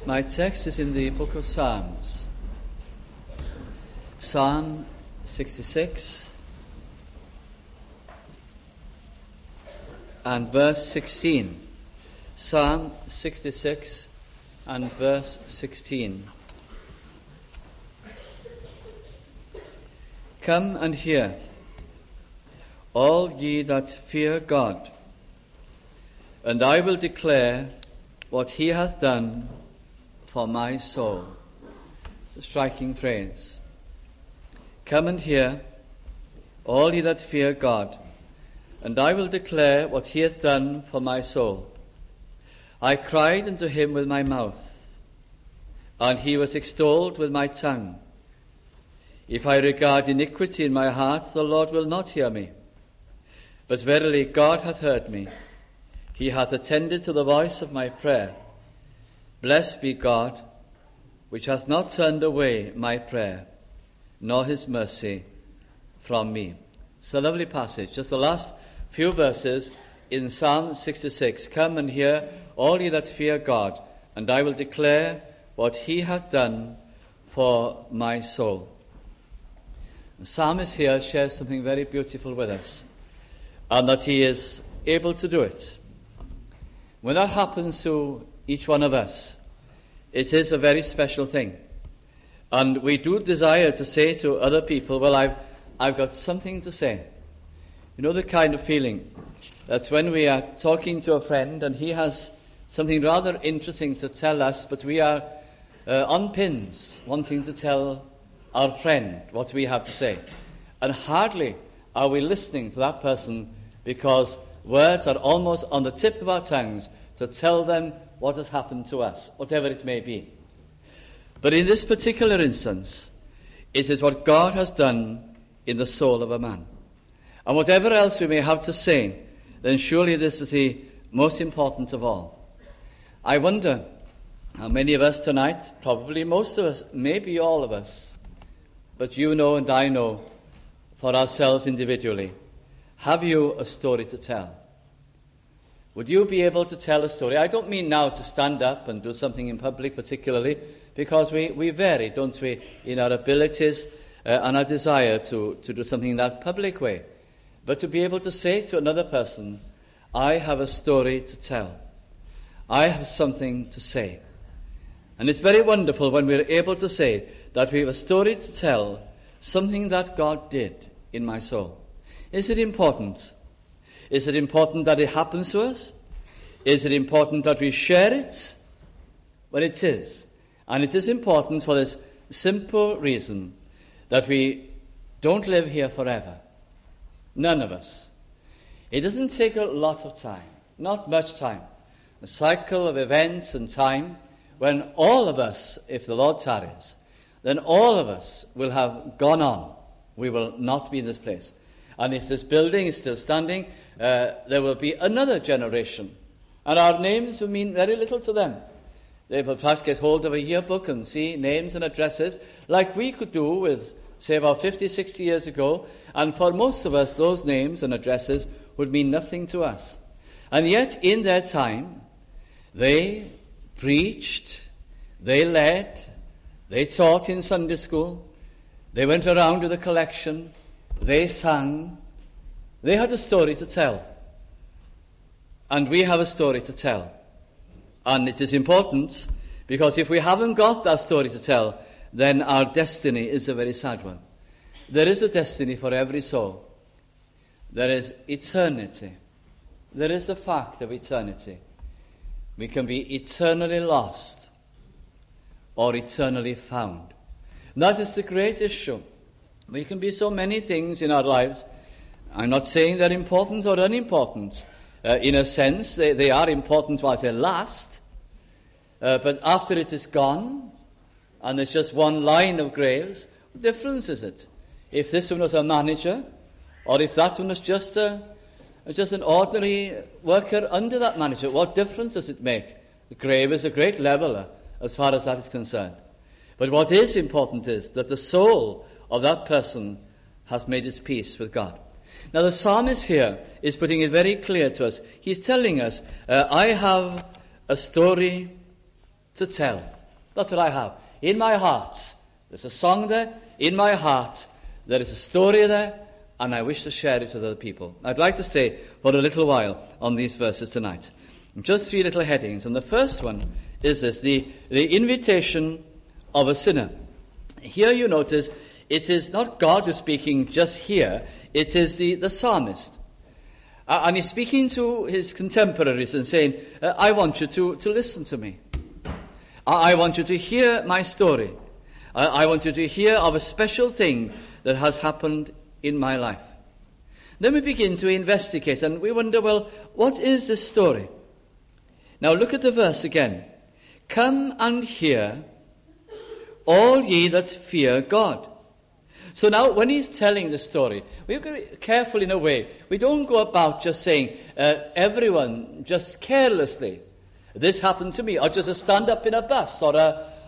My text is in the book of Psalms. Psalm 66 and verse 16. Psalm 66 and verse 16. Come and hear, all ye that fear God, and I will declare what he hath done for my soul. It's a striking phrase. Come and hear, all ye that fear God, and I will declare what he hath done for my soul. I cried unto him with my mouth, and he was extolled with my tongue. If I regard iniquity in my heart, the Lord will not hear me. But verily God hath heard me. He hath attended to the voice of my prayer. Blessed be God, which hath not turned away my prayer, nor his mercy from me. It's a lovely passage. Just the last few verses in Psalm 66. Come and hear, all ye that fear God, and I will declare what he hath done for my soul. The psalmist here shares something very beautiful with us, and that he is able to do it. When that happens to each one of us, it is a very special thing. And we do desire to say to other people, well, I've got something to say. You know the kind of feeling that when we are talking to a friend and he has something rather interesting to tell us, but we are on pins wanting to tell our friend what we have to say. And hardly are we listening to that person because words are almost on the tip of our tongues to tell them what has happened to us, whatever it may be. But in this particular instance, it is what God has done in the soul of a man. And whatever else we may have to say, then surely this is the most important of all. I wonder how many of us tonight, probably most of us, maybe all of us, but you know and I know for ourselves individually, have you a story to tell? Would you be able to tell a story? I don't mean now to stand up and do something in public particularly, because we vary, don't we, in our abilities and our desire to do something in that public way. But to be able to say to another person, I have a story to tell. I have something to say. And it's very wonderful when we're able to say that we have a story to tell, something that God did in my soul. Is it important? Is it important that it happens to us? Is it important that we share it? Well, it is. And it is important for this simple reason that we don't live here forever. None of us. It doesn't take a lot of time, not much time. A cycle of events and time when all of us, if the Lord tarries, then all of us will have gone on. We will not be in this place. And if this building is still standing, there will be another generation. And our names will mean very little to them. They will perhaps get hold of a yearbook and see names and addresses like we could do with, say, about 50, 60 years ago. And for most of us, those names and addresses would mean nothing to us. And yet, in their time, they preached, they led, they taught in Sunday school, they went around with a collection, they sang, they had a story to tell. And we have a story to tell. And it is important because if we haven't got that story to tell, then our destiny is a very sad one. There is a destiny for every soul. There is eternity. There is the fact of eternity. We can be eternally lost or eternally found. And that is the great issue. We can be so many things in our lives. I'm not saying they're important or unimportant. In a sense, they are important while they last. But after it is gone, and there's just one line of graves, what difference is it? If this one was a manager, or if that one was just an ordinary worker under that manager, what difference does it make? The grave is a great leveler as far as that is concerned. But what is important is that the soul of that person has made his peace with God. Now the psalmist here is putting it very clear to us. He's telling us, I have a story to tell. That's what I have. In my heart, there's a song there. In my heart, there is a story there, and I wish to share it with other people. I'd like to stay for a little while on these verses tonight. Just 3 little headings. And the first one is this, the invitation of a sinner. Here you notice it is not God who's speaking just here. It is the psalmist. And he's speaking to his contemporaries and saying, I want you to listen to me. I want you to hear my story. I want you to hear of a special thing that has happened in my life. Then we begin to investigate and we wonder, well, what is this story? Now look at the verse again. Come and hear, all ye that fear God. So now when he's telling the story, we've got to be careful in a way. We don't go about just saying, everyone, just carelessly, this happened to me, or just a stand up in a bus or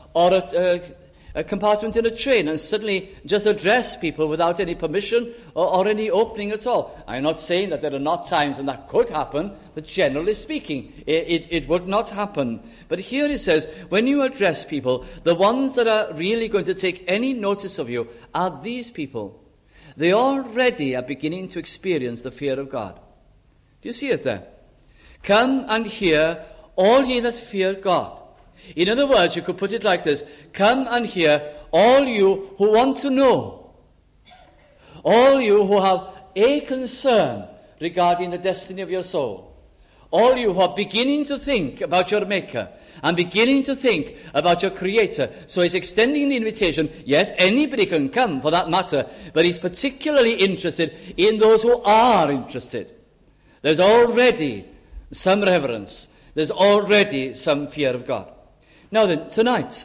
a compartment in a train and suddenly just address people without any permission or any opening at all. I'm not saying that there are not times when that could happen, but generally speaking, it would not happen. But here it says, when you address people, the ones that are really going to take any notice of you are these people. They already are beginning to experience the fear of God. Do you see it there? Come and hear, all ye that fear God. In other words, you could put it like this. Come and hear, all you who want to know. All you who have a concern regarding the destiny of your soul. All you who are beginning to think about your Maker and beginning to think about your Creator. So he's extending the invitation. Yes, anybody can come for that matter, but he's particularly interested in those who are interested. There's already some reverence. There's already some fear of God. Now then, tonight,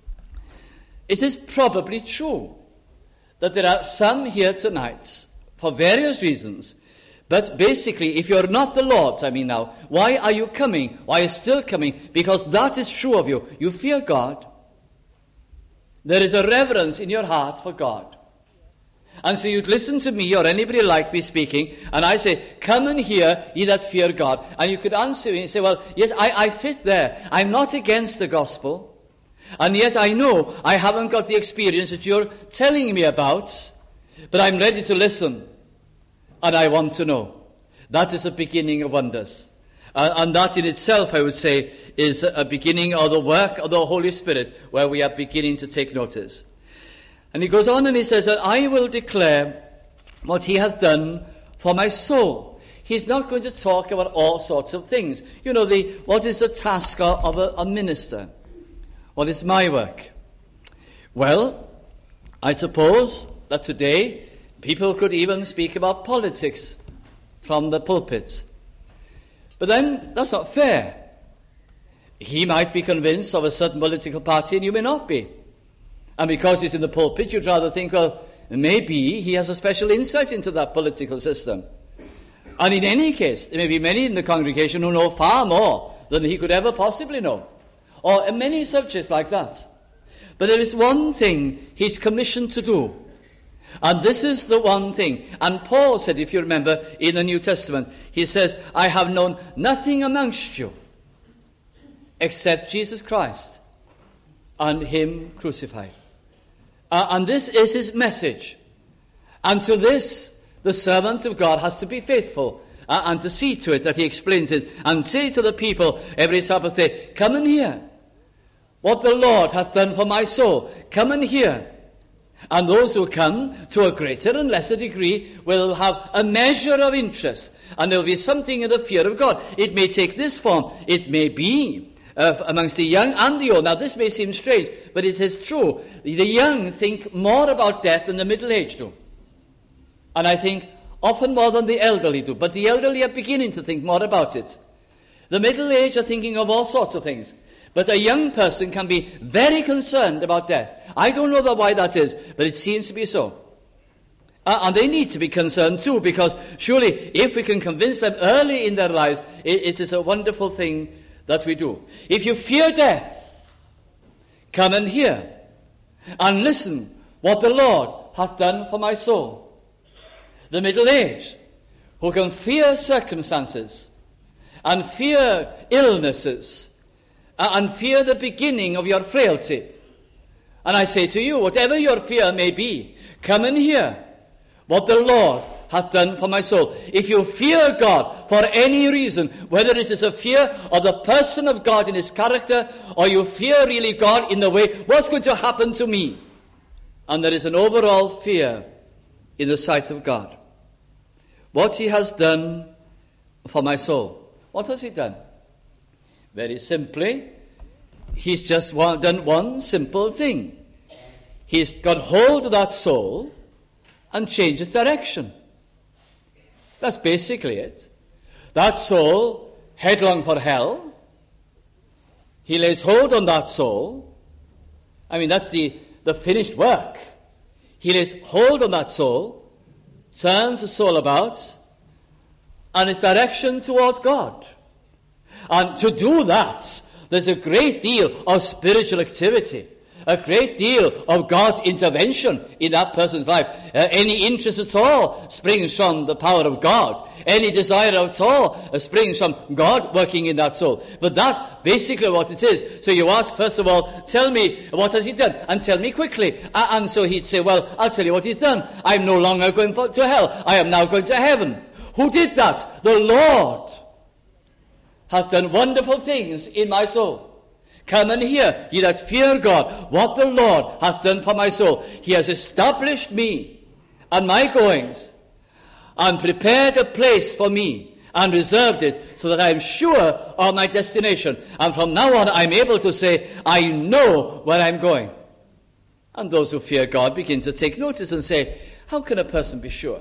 it is probably true that there are some here tonight, for various reasons, but basically, if you're not the Lord's, why are you coming? Why are you still coming? Because that is true of you. You fear God. There is a reverence in your heart for God. And so you'd listen to me or anybody like me speaking, and I say, come and hear, ye that fear God. And you could answer me and say, well, yes, I fit there. I'm not against the gospel. And yet I know I haven't got the experience that you're telling me about, but I'm ready to listen. And I want to know. That is a beginning of wonders. And that in itself, I would say, is a beginning of the work of the Holy Spirit, where we are beginning to take notice. And he goes on and he says that I will declare what he hath done for my soul. He's not going to talk about all sorts of things. You know, what is the task of a minister? What is my work? Well, I suppose that today people could even speak about politics from the pulpit. But then that's not fair. He might be convinced of a certain political party and you may not be. And because he's in the pulpit, you'd rather think, well, maybe he has a special insight into that political system. And in any case, there may be many in the congregation who know far more than he could ever possibly know. Or many subjects like that. But there is one thing he's commissioned to do. And this is the one thing. And Paul said, if you remember, in the New Testament, he says, I have known nothing amongst you except Jesus Christ and him crucified. And this is his message. And to this, the servant of God has to be faithful and to see to it that he explains it and say to the people every Sabbath day, come and hear what the Lord hath done for my soul. Come and hear. And those who come to a greater and lesser degree will have a measure of interest. And there will be something in the fear of God. It may take this form. It may be amongst the young and the old. Now this may seem strange, but it is true. The young think more about death than the middle-aged do. And I think often more than the elderly do. But the elderly are beginning to think more about it. The middle-aged are thinking of all sorts of things. But a young person can be very concerned about death. I don't know why that is, but it seems to be so. And they need to be concerned too, because surely if we can convince them early in their lives, it is a wonderful thing that we do. If you fear death, come and hear and listen what the Lord hath done for my soul. The middle-aged, who can fear circumstances and fear illnesses and fear the beginning of your frailty. And I say to you, whatever your fear may be, come and hear what the Lord hath done for my soul. If you fear God for any reason, whether it is a fear of the person of God in his character, or you fear really God in the way, what's going to happen to me? And there is an overall fear in the sight of God. What he has done for my soul. What has he done? Very simply, he's just done one simple thing. He's got hold of that soul and changed its direction. That's basically it. That soul, headlong for hell, he lays hold on that soul. I mean, that's the finished work. He lays hold on that soul, turns the soul about, and its direction toward God. And to do that, there's a great deal of spiritual activity, a great deal of God's intervention in that person's life. Any interest at all springs from the power of God. Any desire at all springs from God working in that soul. But that's basically what it is. So you ask, first of all, tell me, what has he done? And tell me quickly. And so he'd say, well, I'll tell you what he's done. I'm no longer going to hell. I am now going to heaven. Who did that? The Lord hath done wonderful things in my soul. Come and hear, ye that fear God, what the Lord hath done for my soul. He has established me and my goings, and prepared a place for me, and reserved it, so that I am sure of my destination. And from now on, I'm able to say, I know where I'm going. And those who fear God begin to take notice and say, how can a person be sure?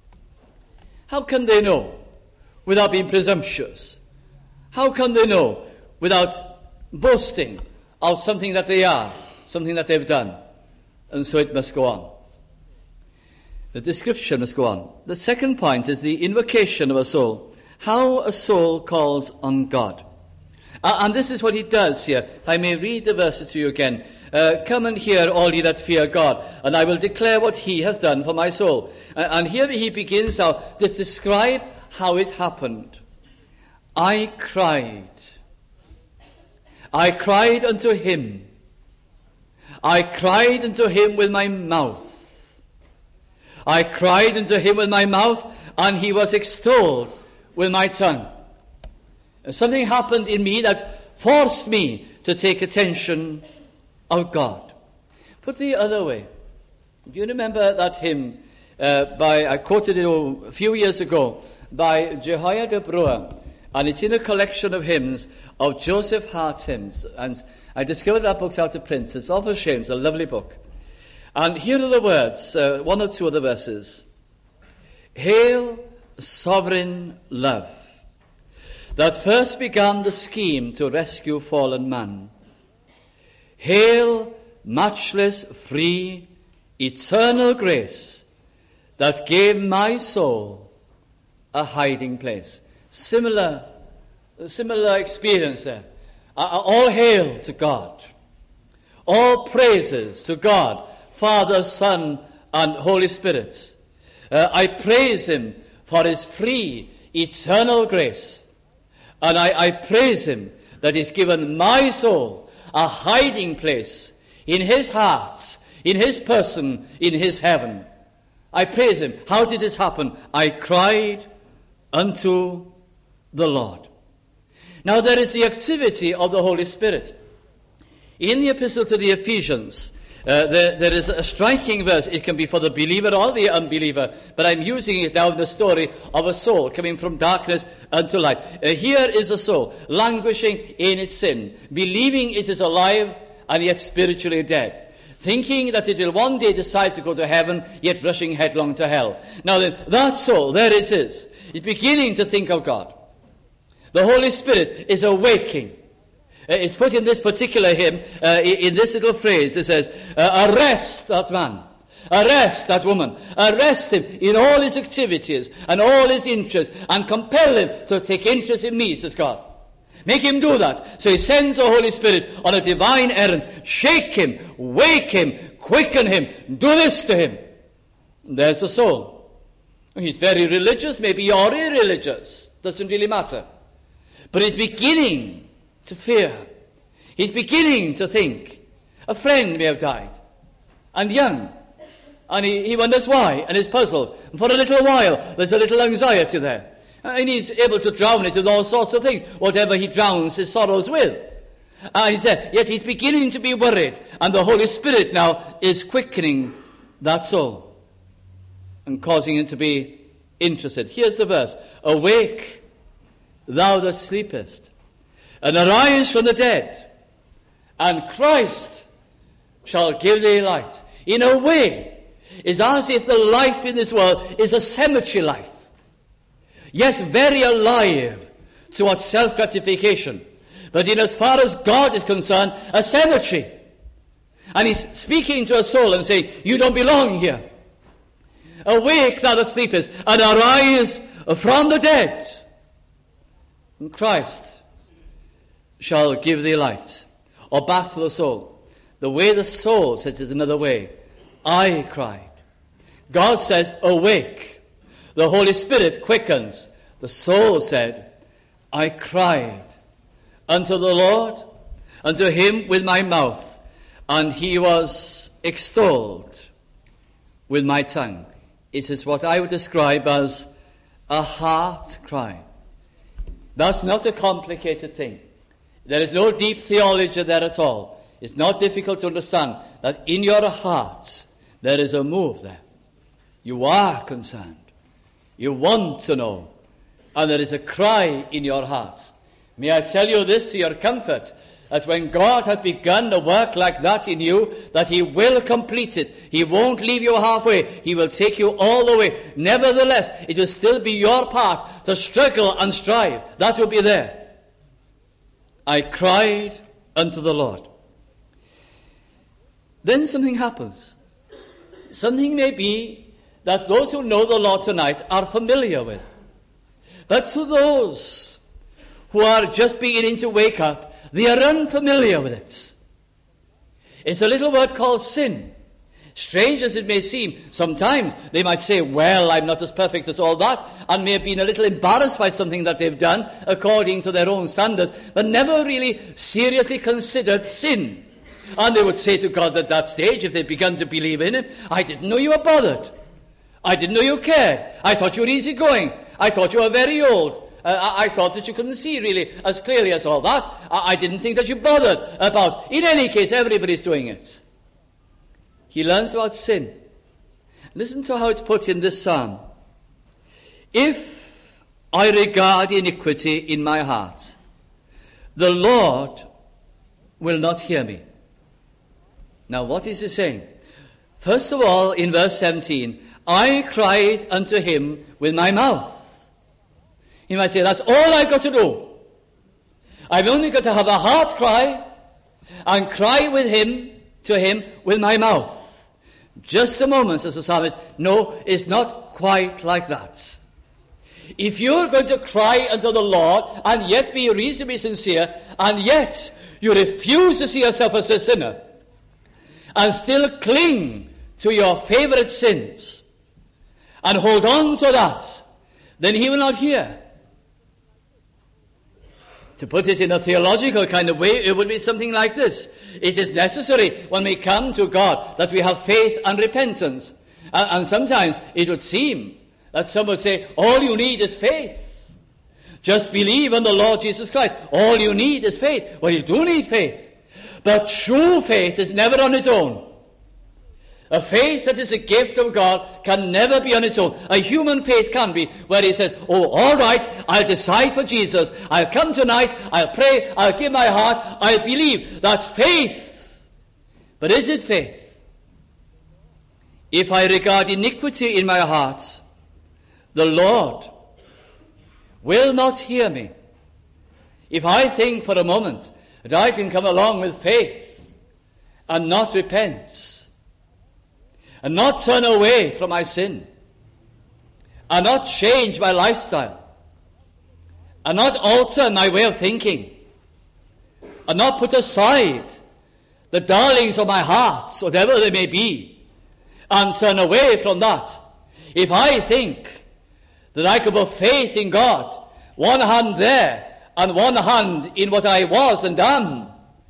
How can they know without being presumptuous? How can they know without boasting of something that they are, something that they've done? And so it must go on. The description must go on. The second point is the invocation of a soul. How a soul calls on God. And this is what he does here. If I may read the verses to you again. Come and hear, all ye that fear God, and I will declare what he hath done for my soul. And here he begins now to describe how it happened. I cried unto him. I cried unto him with my mouth. I cried unto him with my mouth, and he was extolled with my tongue. Something happened in me that forced me to take attention of God. Put the other way. Do you remember that hymn I quoted it a few years ago by Jehoiada de Brewer, and it's in a collection of hymns of Joseph Hart's hymns, and I discovered that book's out of print. It's off a shame. It's a lovely book. And here are the words, one or two of the verses. Hail, sovereign love, that first began the scheme to rescue fallen man. Hail, matchless, free, eternal grace, that gave my soul a hiding place. Similar experience there. All hail to God. All praises to God, Father, Son, and Holy Spirit. I praise him for his free, eternal grace. And I praise him that he's given my soul a hiding place in his heart, in his person, in his heaven. I praise him. How did this happen? I cried unto the Lord. Now there is the activity of the Holy Spirit. In the epistle to the Ephesians, there is a striking verse. It can be for the believer or the unbeliever, but I'm using it now in the story of a soul coming from darkness unto light. Here is a soul languishing in its sin, believing it is alive and yet spiritually dead, thinking that it will one day decide to go to heaven, yet rushing headlong to hell. Now then, that soul, there it is. It's beginning to think of God. The Holy Spirit is awaking. It's put in this particular hymn, in this little phrase. It says, arrest that man, arrest that woman, arrest him in all his activities and all his interests, and compel him to take interest in me, says God. Make him do that. So he sends the Holy Spirit on a divine errand. Shake him, wake him, quicken him, do this to him. And there's the soul. He's very religious, maybe you're irreligious, doesn't really matter. But he's beginning to fear. He's beginning to think a friend may have died, and young. And he wonders why, and is puzzled. And for a little while, there's a little anxiety there. And he's able to drown it with all sorts of things, whatever he drowns his sorrows with. And he said, yet he's beginning to be worried, and the Holy Spirit now is quickening that soul and causing him to be interested. Here's the verse. Awake, thou that sleepest, and arise from the dead, and Christ shall give thee light. In a way, it's as if the life in this world is a cemetery life. Yes, very alive towards self-gratification, but in as far as God is concerned, a cemetery. And he's speaking to a soul and saying, you don't belong here. Awake, thou that sleepest, and arise from the dead, and Christ shall give thee light. Or back to the soul. The way the soul says is another way. I cried. God says, awake. The Holy Spirit quickens. The soul said, I cried unto the Lord, unto him with my mouth, and he was extolled with my tongue. It is what I would describe as a heart cry. That's not a complicated thing. There is no deep theology there at all. It's not difficult to understand that in your hearts there is a move there. You are concerned. You want to know. And there is a cry in your heart. May I tell you this to your comfort, that when God has begun a work like that in you, that he will complete it. He won't leave you halfway. He will take you all the way. Nevertheless, it will still be your part to struggle and strive. That will be there. I cried unto the Lord. Then something happens. Something may be that those who know the Lord tonight are familiar with. But to those who are just beginning to wake up, they are unfamiliar with it. It's a little word called sin. Strange as it may seem, sometimes they might say, well, I'm not as perfect as all that, and may have been a little embarrassed by something that they've done according to their own standards, but never really seriously considered sin. And they would say to God at that stage, if they'd begun to believe in him, I didn't know you were bothered. I didn't know you cared. I thought you were easygoing. I thought you were very old. I thought that you couldn't see really as clearly as all that. I didn't think that you bothered about. In any case, everybody's doing it. He learns about sin. Listen to how it's put in this psalm. If I regard iniquity in my heart, the Lord will not hear me. Now, what is he saying? First of all, in verse 17, I cried unto him with my mouth. He might say, that's all I've got to do. I've only got to have a heart cry and cry with him, to him, with my mouth. Just a moment, says the psalmist. No, it's not quite like that. If you're going to cry unto the Lord and yet be reasonably sincere, and yet you refuse to see yourself as a sinner, and still cling to your favorite sins, and hold on to that, then he will not hear. To put it in a theological kind of way, it would be something like this. It is necessary when we come to God that we have faith and repentance. And sometimes it would seem that some would say, all you need is faith. Just believe in the Lord Jesus Christ. All you need is faith. Well, you do need faith. But true faith is never on its own. A faith that is a gift of God can never be on its own. A human faith can be, where he says, oh, all right, I'll decide for Jesus. I'll come tonight, I'll pray, I'll give my heart, I'll believe. That's faith. But is it faith? If I regard iniquity in my heart, the Lord will not hear me. If I think for a moment that I can come along with faith and not repent, and not turn away from my sin, and not change my lifestyle, and not alter my way of thinking, and not put aside the darlings of my heart, whatever they may be, and turn away from that. If I think that I could put faith in God, one hand there, and one hand in what I was and am,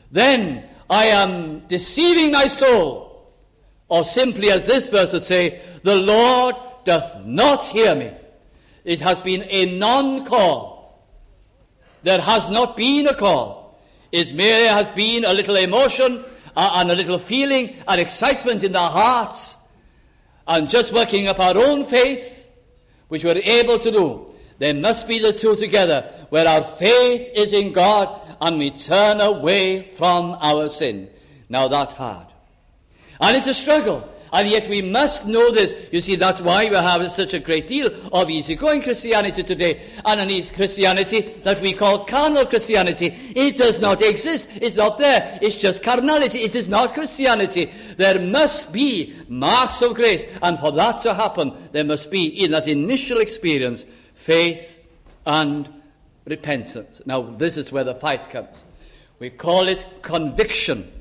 then I am deceiving my soul. Or simply, as this verse would say, the Lord doth not hear me. It has been a non-call. There has not been a call. It merely has been a little emotion and a little feeling and excitement in our hearts, and just working up our own faith, which we're able to do. There must be the two together, where our faith is in God and we turn away from our sin. Now that's hard. And it's a struggle. And yet we must know this. You see, that's why we have such a great deal of easygoing Christianity today. And an Christianity that we call carnal Christianity. It does not exist. It's not there. It's just carnality. It is not Christianity. There must be marks of grace. And for that to happen, there must be, in that initial experience, faith and repentance. Now, this is where the fight comes. We call it conviction.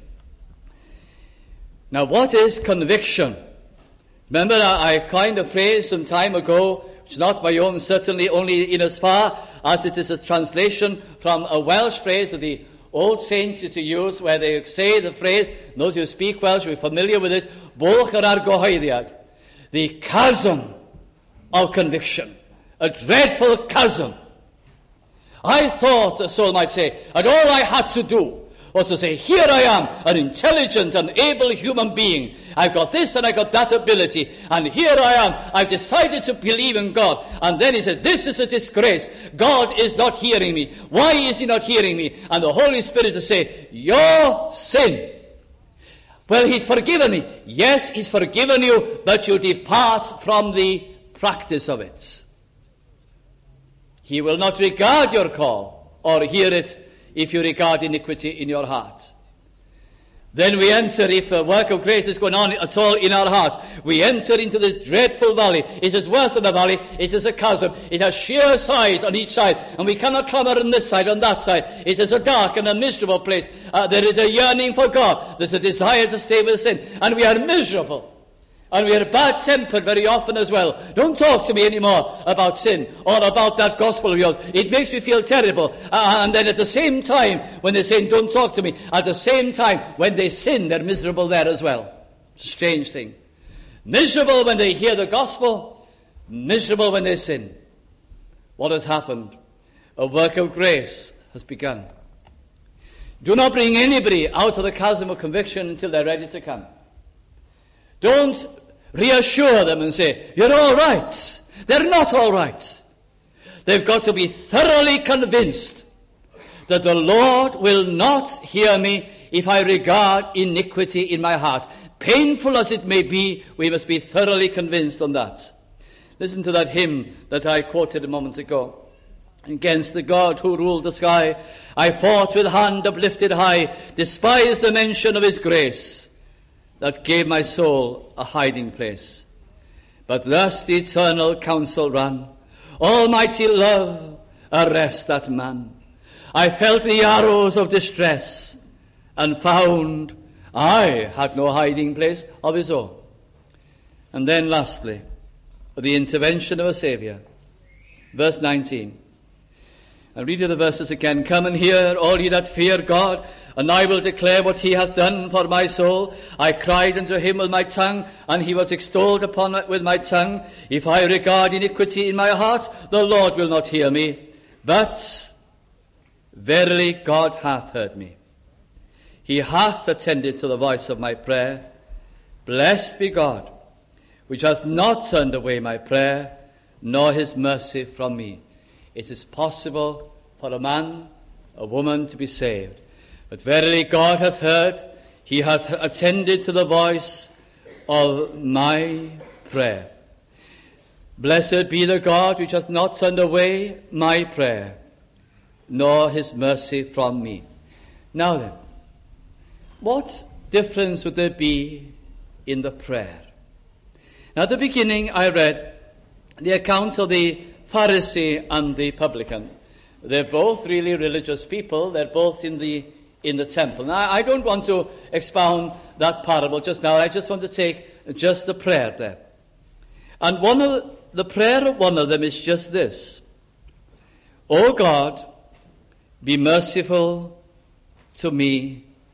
Now, what is conviction? Remember, I coined a phrase some time ago, which is not my own, certainly only in as far as it is a translation from a Welsh phrase that the old saints used to use, where they say the phrase, those who speak Welsh will be familiar with it, Bwlch yr argyhoeddiad, the chasm of conviction, a dreadful chasm. I thought, the soul might say, and all I had to do was to say, here I am, an intelligent and able human being. I've got this and I got that ability. And here I am. I've decided to believe in God. And then he said, this is a disgrace. God is not hearing me. Why is he not hearing me? And the Holy Spirit to say, your sin. Well, he's forgiven me. Yes, he's forgiven you, but you depart from the practice of it. He will not regard your call or hear it if you regard iniquity in your heart. Then we enter, if the work of grace is going on at all in our heart, we enter into this dreadful valley. It is worse than a valley. It is a chasm. It has sheer sides on each side, and we cannot clamber on this side, on that side. It is a dark and a miserable place. There is a yearning for God. There's a desire to stay with sin, and we are miserable. And we are bad-tempered very often as well. Don't talk to me anymore about sin or about that gospel of yours. It makes me feel terrible. And then at the same time, when they're saying, don't talk to me, at the same time, when they sin, they're miserable there as well. It's a strange thing. Miserable when they hear the gospel, miserable when they sin. What has happened? A work of grace has begun. Do not bring anybody out of the chasm of conviction until they're ready to come. Don't reassure them and say, you're all right. They're not all right. They've got to be thoroughly convinced that the Lord will not hear me if I regard iniquity in my heart. Painful as it may be, we must be thoroughly convinced on that. Listen to that hymn that I quoted a moment ago. Against the God who ruled the sky, I fought with hand uplifted high, despised the mention of his grace, that gave my soul a hiding place. But thus the eternal counsel ran, Almighty love, arrest that man. I felt the arrows of distress, and found I had no hiding place of his own. And then lastly, the intervention of a Saviour. Verse 19. And read the verses again. Come and hear, all ye that fear God, and I will declare what he hath done for my soul. I cried unto him with my tongue, and he was extolled upon with my tongue. If I regard iniquity in my heart, the Lord will not hear me. But verily God hath heard me. He hath attended to the voice of my prayer. Blessed be God, which hath not turned away my prayer, nor his mercy from me. It is possible for a man, a woman to be saved. But verily God hath heard, he hath attended to the voice of my prayer. Blessed be the God which hath not turned away my prayer, nor his mercy from me. Now then, what difference would there be in the prayer? Now at the beginning I read the account of the Pharisee and the publican. They're both really religious people. They're both in the temple. Now, I don't want to expound that parable just now. I just want to take just the prayer there. And the prayer of one of them is just this. O God, be merciful to me,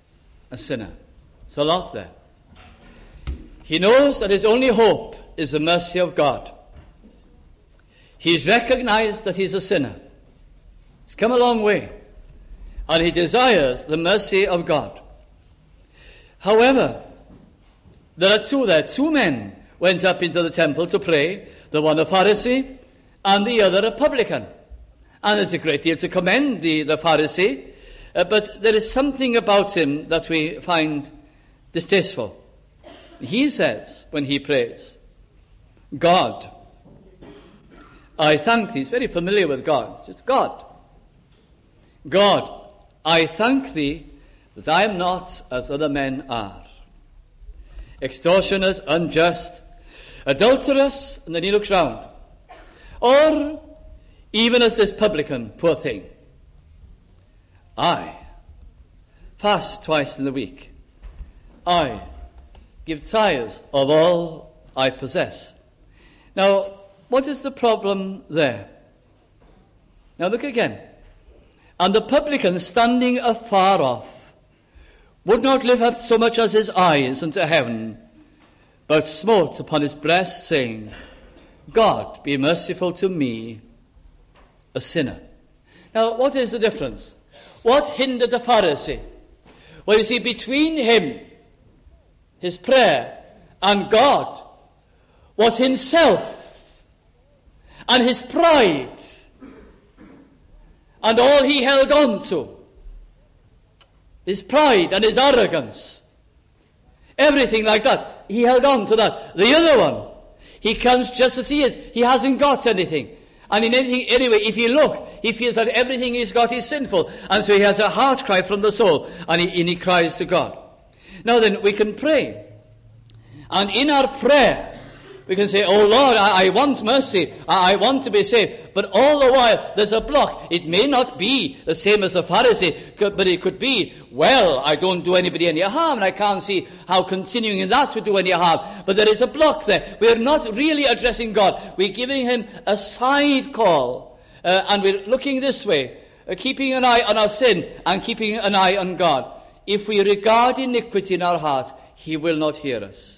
a sinner. There's a lot there. He knows that his only hope is the mercy of God. He's recognized that he's a sinner. He's come a long way, and he desires the mercy of God. However, there are two there. Two men went up into the temple to pray, the one a Pharisee and the other a publican. And there's a great deal to commend the Pharisee, but there is something about him that we find distasteful. He says, when he prays, God, I thank thee. He's very familiar with God. It's God. God, I thank thee that I am not as other men are. Extortioners, unjust, adulterous, and then he looks round. Or even as this publican, poor thing. I fast twice in the week. I give tithes of all I possess. Now, what is the problem there? Now look again. And the publican, standing afar off, would not lift up so much as his eyes unto heaven, but smote upon his breast, saying, God, be merciful to me, a sinner. Now, what is the difference? What hindered the Pharisee? Well, you see, between him, his prayer, and God was himself and his pride and all he held on to. His pride and his arrogance. Everything like that. He held on to that. The other one, he comes just as he is. He hasn't got anything. And in anything, anyway, if you look, he feels that everything he's got is sinful. And so he has a heart cry from the soul. And he cries to God. Now then, we can pray. And in our prayer, we can say, oh Lord, I want mercy. I want to be saved. But all the while, there's a block. It may not be the same as a Pharisee, but it could be, well, I don't do anybody any harm, and I can't see how continuing in that would do any harm. But there is a block there. We're not really addressing God. We're giving him a side call. And we're looking this way, keeping an eye on our sin and keeping an eye on God. If we regard iniquity in our heart, he will not hear us.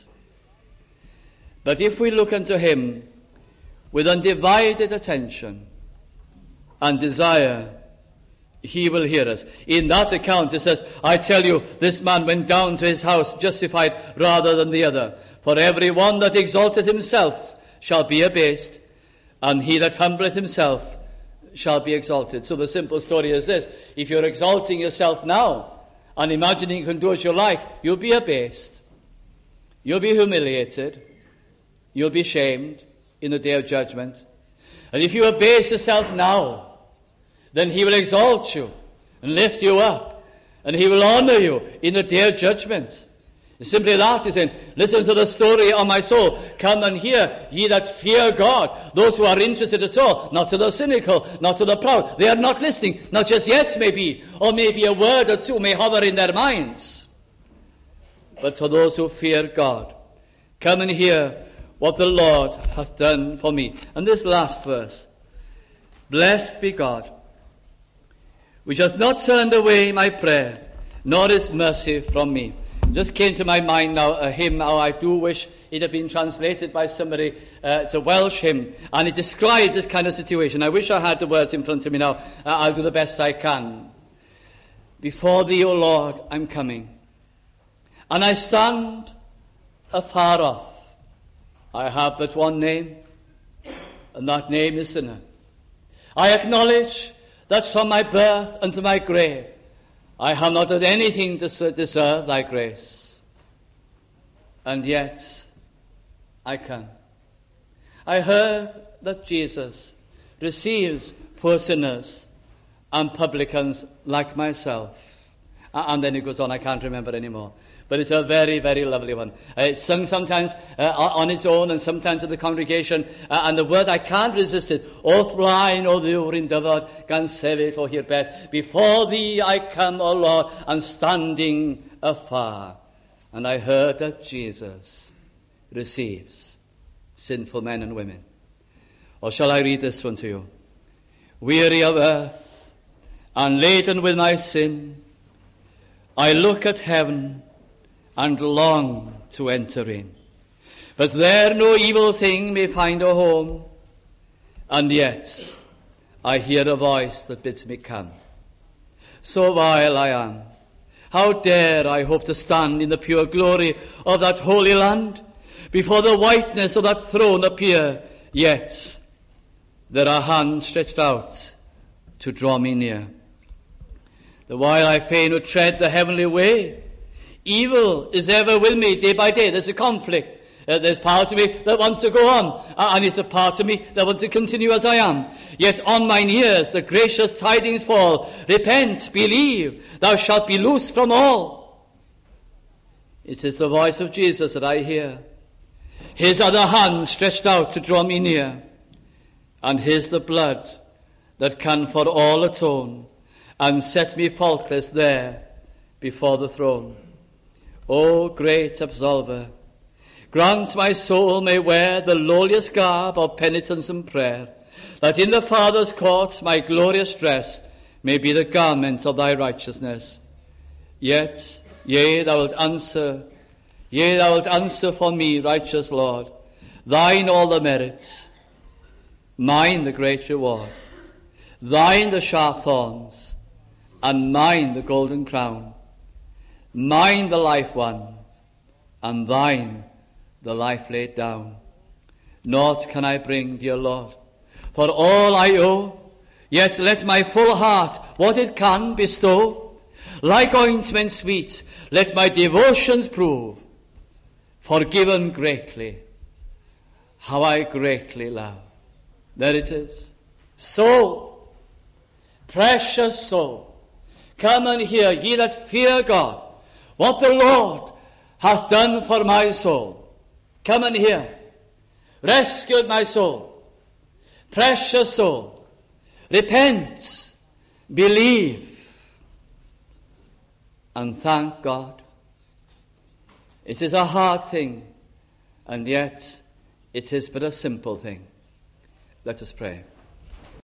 But if we look unto him with undivided attention and desire, he will hear us. In that account it says, I tell you, this man went down to his house justified rather than the other. For every one that exalteth himself shall be abased, and he that humbleth himself shall be exalted. So the simple story is this. If you're exalting yourself now and imagining you can do as you like, you'll be abased. You'll be humiliated. You'll be shamed in the day of judgment. And if you abase yourself now, then he will exalt you and lift you up, and he will honor you in the day of judgment. It's simply that. He's saying, listen to the story of my soul. Come and hear, ye that fear God. Those who are interested at all, not to the cynical, not to the proud. They are not listening, not just yet maybe, or maybe a word or two may hover in their minds. But to those who fear God, come and hear what the Lord hath done for me. And this last verse, blessed be God, which hath not turned away my prayer, nor his mercy from me. Just came to my mind now a hymn, how I do wish it had been translated by somebody. It's a Welsh hymn, and it describes this kind of situation. I wish I had the words in front of me now. I'll do the best I can. Before thee, O Lord, I'm coming, and I stand afar off. I have but one name, and that name is sinner. I acknowledge that from my birth unto my grave, I have not done anything to deserve thy grace. And yet, I come. I heard that Jesus receives poor sinners and publicans like myself. And then it goes on, I can't remember anymore. But it's a very, very lovely one. It's sung sometimes on its own and sometimes to the congregation. And the word, I can't resist it. O flaen o ddiwr in dyfod, gan sefyll o hir beth. Before thee I come, O Lord, and standing afar. And I heard that Jesus receives sinful men and women. Or shall I read this one to you? Weary of earth and laden with my sin, I look at heaven and long to enter in. But there no evil thing may find a home, and yet I hear a voice that bids me come. So vile I am, how dare I hope to stand in the pure glory of that holy land, before the whiteness of that throne appear, yet there are hands stretched out to draw me near. The while I fain would tread the heavenly way, evil is ever with me day by day. There's a conflict. There's part of me that wants to go on, and it's a part of me that wants to continue as I am. Yet on mine ears the gracious tidings fall. Repent, believe, thou shalt be loosed from all. It is the voice of Jesus that I hear. His other hand stretched out to draw me near, and his the blood that can for all atone, and set me faultless there before the throne. O great absolver, grant my soul may wear the lowliest garb of penitence and prayer, that in the Father's courts my glorious dress may be the garment of thy righteousness. Yet, yea, thou wilt answer for me, righteous Lord. Thine all the merits, mine the great reward. Thine the sharp thorns, and mine the golden crown. Mine the life won, and thine the life laid down. Naught can I bring, dear Lord, for all I owe, yet let my full heart what it can bestow. Like ointment sweet, let my devotions prove, forgiven greatly, how I greatly love. There it is. Soul, precious soul, come and hear, ye that fear God, what the Lord hath done for my soul. Come and hear. Rescued my soul. Precious soul. Repent. Believe. And thank God. It is a hard thing, and yet it is but a simple thing. Let us pray.